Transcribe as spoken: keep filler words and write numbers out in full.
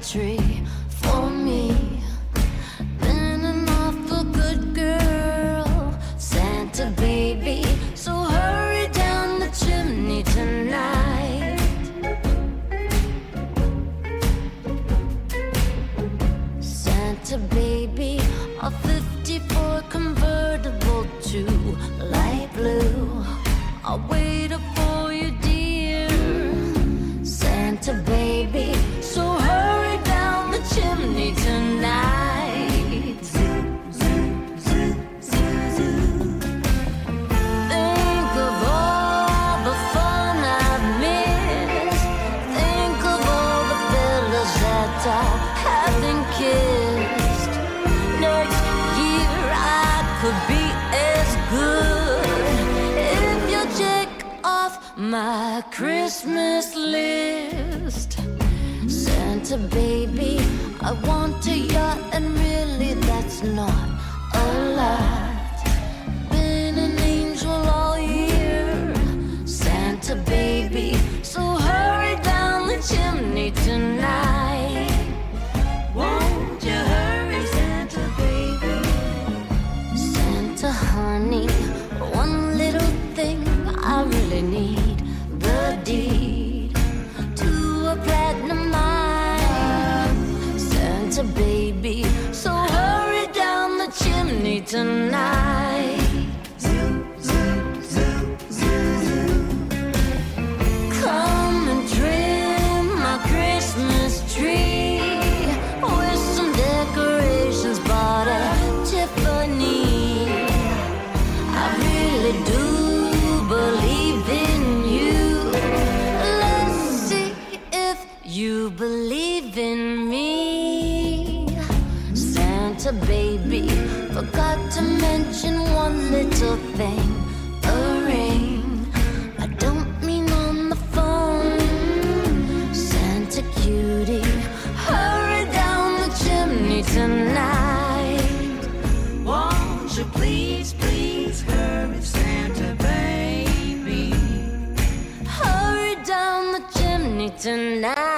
tree for me. Been an awful good girl, Santa baby, so hurry down the chimney tonight. Santa baby, a fifty-four convertible to light blue, I'll wait up for you, dear Santa baby, so hurry down the chimney tonight. Think of all the fun I've missed. Think of all the fellas that I haven't kissed. Next year I could be as good if you check off my Christmas list. Santa baby, I want a yacht, and really that's not a lot. Been an angel all year, Santa baby, so hurry down the chimney tonight. Won't you hurry, Santa baby? Santa honey, one little thing I really need, the deed to a platinum mine. Santa baby, so hurry down the chimney tonight. Come and trim my Christmas tree with some decorations bought at Tiffany. I really do believe in you. Let's see if you believe in me. Santa baby, forgot to mention one little thing, a ring. I don't mean on the phone. Santa cutie, hurry down the chimney tonight. Won't you please, please hurry, Santa baby, hurry down the chimney tonight.